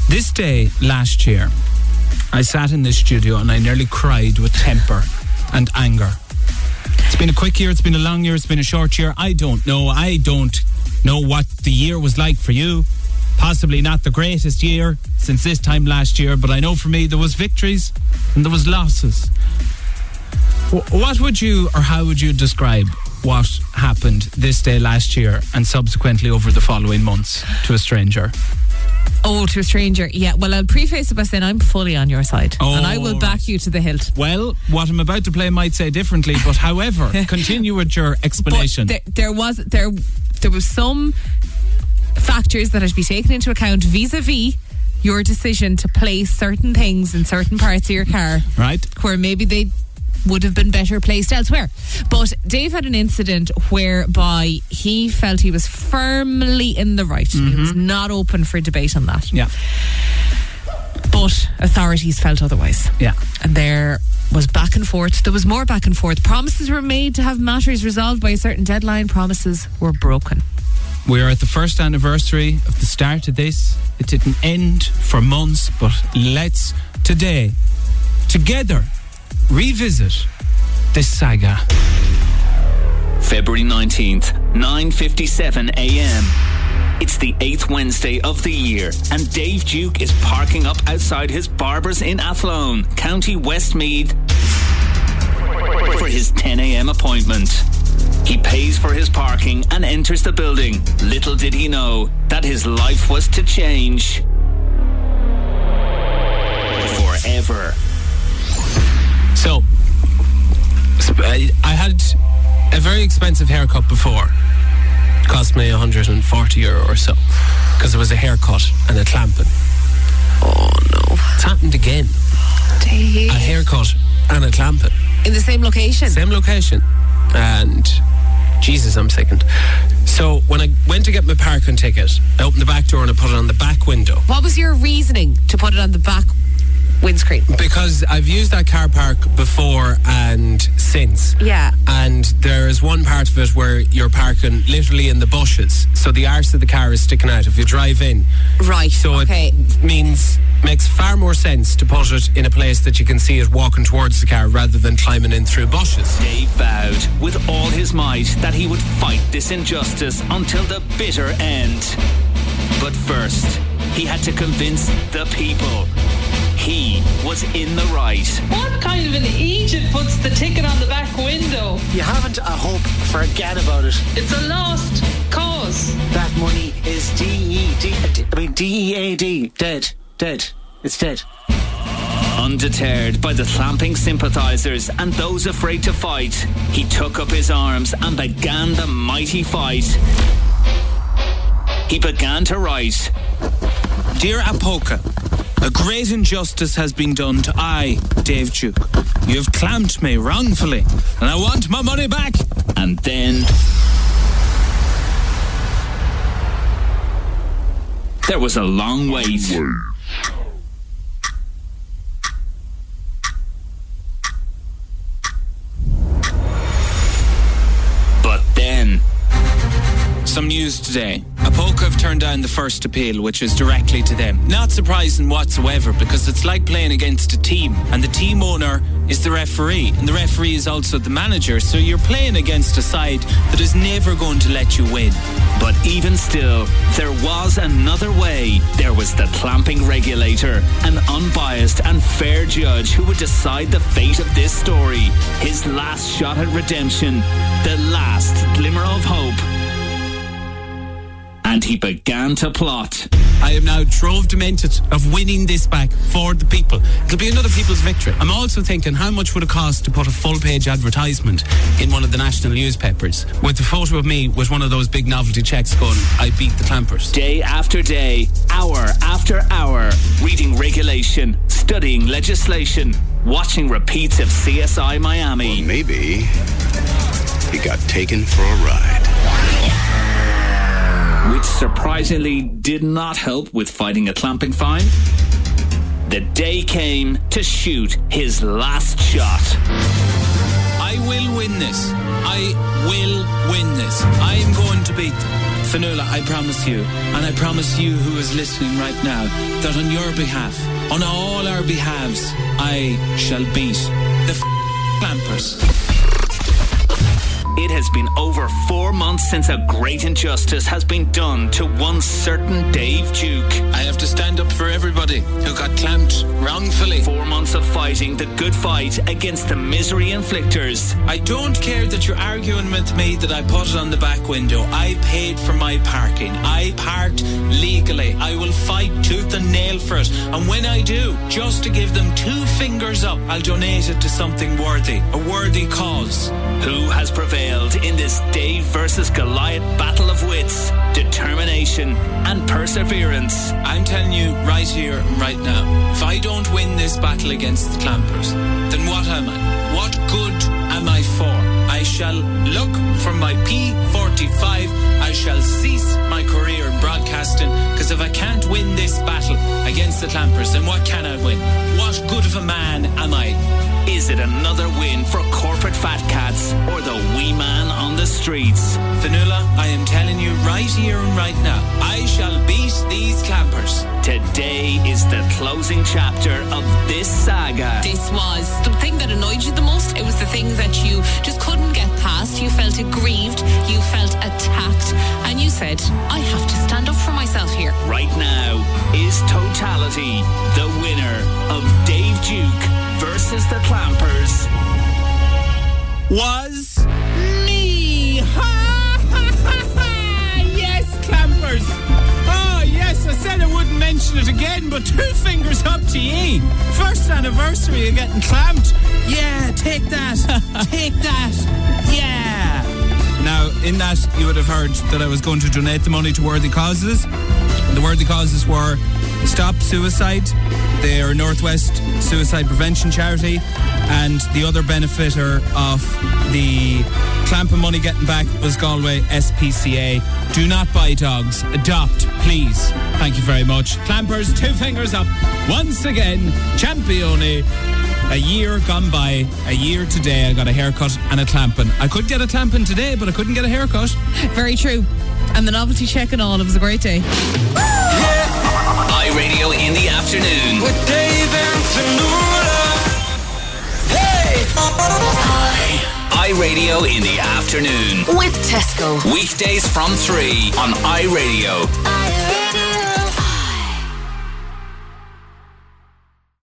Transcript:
This day last year, I sat in this studio and I nearly cried with temper and anger. It's been a quick year, it's been a long year, it's been a short year. I don't know what the year was like for you. Possibly not the greatest year since this time last year, but I know for me there was victories and there was losses. What would you, or how would you describe what happened this day last year and subsequently over the following months to a stranger? Oh, to a stranger. Yeah, well, I'll preface it by saying I'm fully on your side. And I will back you to the hilt. Well, what I'm about to play might say differently, but however, continue with your explanation. But there was some factors that had to be taken into account vis-a-vis your decision to place certain things in certain parts of your car. Right. Where maybe they would have been better placed elsewhere. But Dave had an incident whereby he felt he was firmly in the right. He was not open for debate on that. Yeah. But authorities felt otherwise. Yeah. And there was back and forth. There was more back and forth. Promises were made to have matters resolved by a certain deadline. Promises were broken. We are at the first anniversary of the start of this. It didn't end for months, but let's today, together, revisit this saga. February 19th, 9:57 a.m. It's the 8th Wednesday of the year, and Dave Duke is parking up outside his barber's in Athlone, County Westmeath, for his 10 a.m. appointment. He pays for his parking and enters the building. Little did he know that his life was to change forever. So, I had a very expensive haircut before. It cost me €140 or so, because it was a haircut and a clamping. Oh no. It's happened again. Dave. A haircut and a clamping. In the same location? Same location. And Jesus, I'm sickened. So when I went to get my parking ticket, I opened the back door and I put it on the back window. What was your reasoning to put it on the back windscreen? Because I've used that car park before and since. Yeah. And there is one part of it where you're parking literally in the bushes. So the arse of the car is sticking out if you drive in. Right. So okay. It makes far more sense to put it in a place that you can see it walking towards the car rather than climbing in through bushes. Dave vowed with all his might that he would fight this injustice until the bitter end. But first, he had to convince the people he was in the right. What kind of an idiot puts the ticket on the back window? You haven't a hope, forget about it. It's a lost cause. That money is DEAD. Dead. It's dead. Undeterred by the clamping sympathisers and those afraid to fight, he took up his arms and began the mighty fight. He began to write, Dear Apoka, a great injustice has been done to I, Dave Duke. You have clamped me wrongfully, and I want my money back. And then there was a long wait. But then some news today. Apoka have turned down the first appeal, which is directly to them. Not surprising whatsoever, because it's like playing against a team, and the team owner is the referee, and the referee is also the manager, so you're playing against a side that is never going to let you win. But even still, there was another way. There was the clamping regulator, an unbiased and fair judge who would decide the fate of this story. His last shot at redemption, the last glimmer of hope. And he began to plot. I am now trove demented of winning this back for the people. It'll be another people's victory. I'm also thinking, how much would it cost to put a full-page advertisement in one of the national newspapers with a photo of me with one of those big novelty checks going, I beat the clampers. Day after day, hour after hour, reading regulation, studying legislation, watching repeats of CSI Miami. Well, maybe he got taken for a ride. Which surprisingly did not help with fighting a clamping fine. The day came to shoot his last shot. I will win this. I will win this. I am going to beat them. Fionnuala, I promise you, and I promise you who is listening right now, that on your behalf, on all our behalves, I shall beat the clampers. It has been over 4 months since a great injustice has been done to one certain Dave Duke. I have to stand up for everybody who got clamped wrongfully. 4 months of fighting the good fight against the misery inflictors. I don't care that you're arguing with me that I put it on the back window. I paid for my parking. I parked legally. I will fight tooth and nail for it. And when I do, just to give them 2 fingers up, I'll donate it to something worthy, a worthy cause. Who has prevailed in this Dave versus Goliath battle of wits, determination and perseverance? I'm telling you right here and right now, if I don't win this battle against the clampers, then what am I? What good am I for? I shall look for my P45. I shall cease my career in broadcasting, because if I can't win this battle against the clampers, then what can I win? What good of a man am I? Is it another win for corporate fat cats or the wee man on the streets? Fionnuala, I am telling you right here and right now, I shall beat these clampers. Today is the closing chapter of this saga. This was the thing that annoyed you the most. It was the thing that you just couldn't get past. You felt aggrieved. You felt attacked. And you said, I have to stand up for myself here. Right now is Totality, the winner of Dave Duke versus the Clampers. Was me. Ha ha ha ha. Yes, clampers. Oh, yes, I said I wouldn't mention it again, but 2 fingers up to ye. First anniversary of getting clamped. Yeah, take that. Take that. Yeah. Now, in that, you would have heard that I was going to donate the money to worthy causes. The worthy causes were Stop Suicide, their Northwest Suicide Prevention Charity, and the other benefiter of the clamping money getting back was Galway SPCA. Do not buy dogs. Adopt, please. Thank you very much. Clampers, 2 fingers up. Once again, Champione. A year gone by, a year today, I got a haircut and a clamping. I could get a clamping today, but I couldn't get a haircut. Very true. And the novelty check and all, it was a great day. iRadio in the afternoon. With Dave and Fionnuala. Hey! iRadio in the afternoon. With Tesco. Weekdays from 3 on iRadio. iRadio.